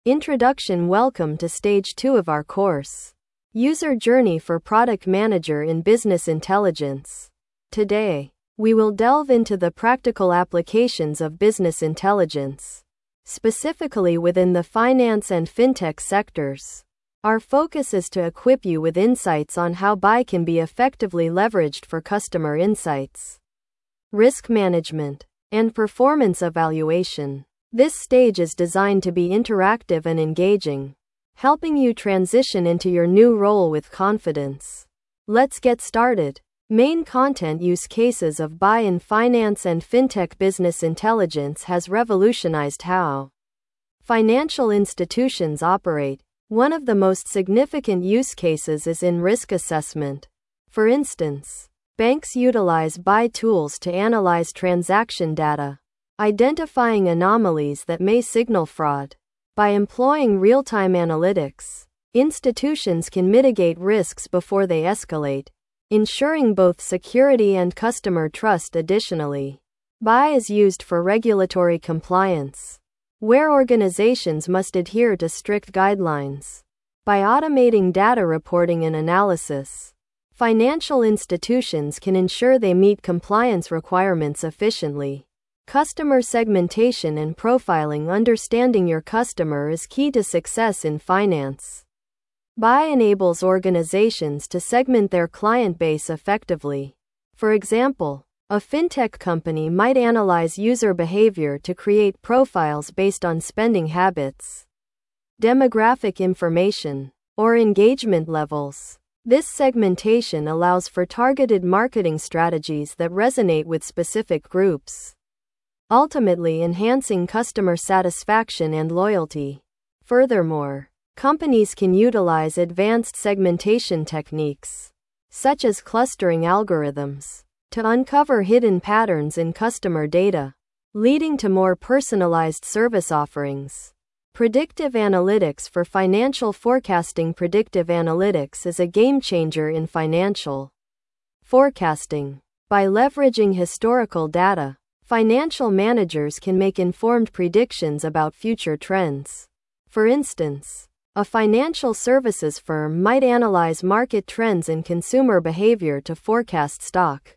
Introduction. Welcome to Stage 2 of our course, User Journey for Product Manager in Business Intelligence. Today, we will delve into the practical applications of business intelligence, specifically within the finance and fintech sectors. Our focus is to equip you with insights on how BI can be effectively leveraged for customer insights, risk management, and performance evaluation. This stage is designed to be interactive and engaging, helping you transition into your new role with confidence. Let's get started. Main content. Use cases of BI in finance and fintech. Business intelligence has revolutionized how financial institutions operate. One of the most significant use cases is in risk assessment. For instance, banks utilize BI tools to analyze transaction data, identifying anomalies that may signal fraud. By employing real-time analytics, institutions can mitigate risks before they escalate, ensuring both security and customer trust. Additionally, BI is used for regulatory compliance, where organizations must adhere to strict guidelines. By automating data reporting and analysis, financial institutions can ensure they meet compliance requirements efficiently. Customer segmentation and profiling. Understanding your customer is key to success in finance. BI enables organizations to segment their client base effectively. For example, a fintech company might analyze user behavior to create profiles based on spending habits, demographic information, or engagement levels. This segmentation allows for targeted marketing strategies that resonate with specific groups, ultimately enhancing customer satisfaction and loyalty. Furthermore, companies can utilize advanced segmentation techniques, such as clustering algorithms, to uncover hidden patterns in customer data, leading to more personalized service offerings. Predictive analytics for financial forecasting. Predictive analytics is a game changer in financial forecasting. By leveraging historical data, financial managers can make informed predictions about future trends. For instance, a financial services firm might analyze market trends and consumer behavior to forecast stock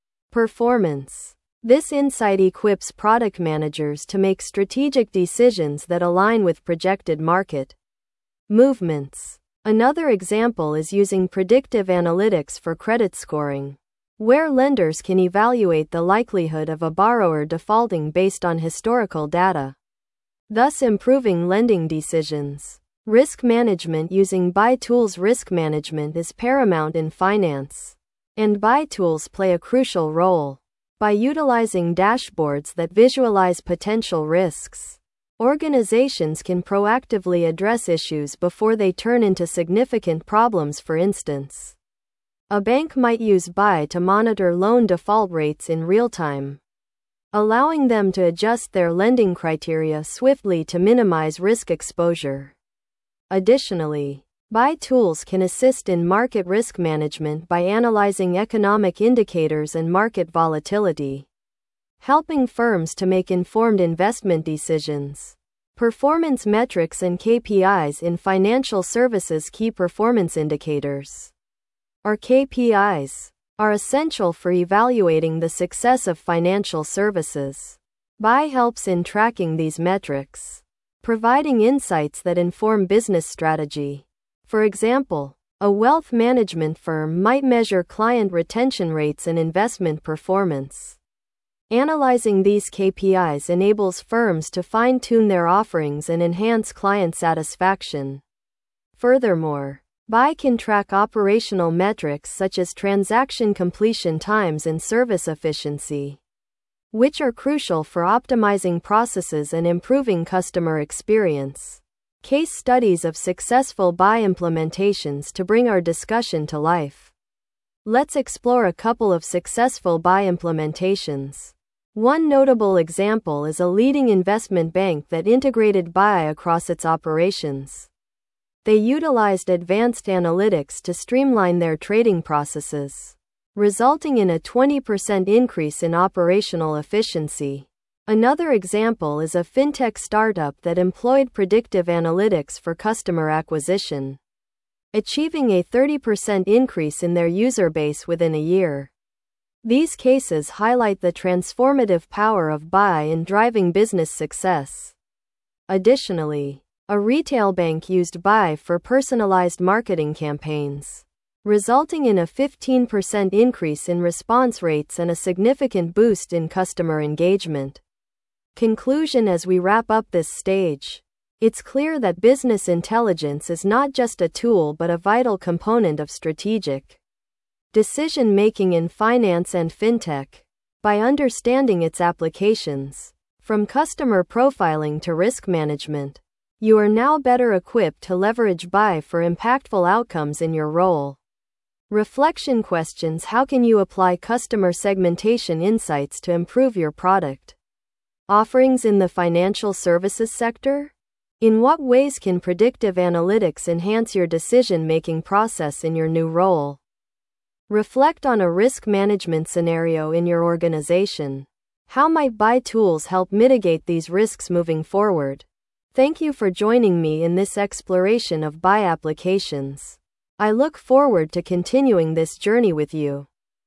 performance. This insight equips product managers to make strategic decisions that align with projected market movements. Another example is using predictive analytics for credit scoring, where lenders can evaluate the likelihood of a borrower defaulting based on historical data, thus improving lending decisions. Risk management. Using BI tools. Risk management is paramount in finance, and BI tools play a crucial role. By utilizing dashboards that visualize potential risks, organizations can proactively address issues before they turn into significant problems. For instance, a bank might use BI to monitor loan default rates in real time, allowing them to adjust their lending criteria swiftly to minimize risk exposure. Additionally, BI tools can assist in market risk management by analyzing economic indicators and market volatility, helping firms to make informed investment decisions. Performance metrics and KPIs in financial services. Key performance indicators, or KPIs, are essential for evaluating the success of financial services. BI helps in tracking these metrics, providing insights that inform business strategy. For example, a wealth management firm might measure client retention rates and investment performance. Analyzing these KPIs enables firms to fine-tune their offerings and enhance client satisfaction. Furthermore, BI can track operational metrics such as transaction completion times and service efficiency, which are crucial for optimizing processes and improving customer experience. Case studies of successful BI implementations to bring our discussion to life. Let's explore a couple of successful BI implementations. One notable example is a leading investment bank that integrated BI across its operations. They utilized advanced analytics to streamline their trading processes, resulting in a 20% increase in operational efficiency. Another example is a fintech startup that employed predictive analytics for customer acquisition, achieving a 30% increase in their user base within a year. These cases highlight the transformative power of BI in driving business success. Additionally, a retail bank used BI for personalized marketing campaigns, resulting in a 15% increase in response rates and a significant boost in customer engagement. Conclusion: as we wrap up this stage, it's clear that business intelligence is not just a tool but a vital component of strategic decision-making in finance and fintech. By understanding its applications, from customer profiling to risk management, you are now better equipped to leverage BI for impactful outcomes in your role. Reflection questions: how can you apply customer segmentation insights to improve your product offerings in the financial services sector? In what ways can predictive analytics enhance your decision-making process in your new role? Reflect on a risk management scenario in your organization. How might BI tools help mitigate these risks moving forward? Thank you for joining me in this exploration of BI applications. I look forward to continuing this journey with you.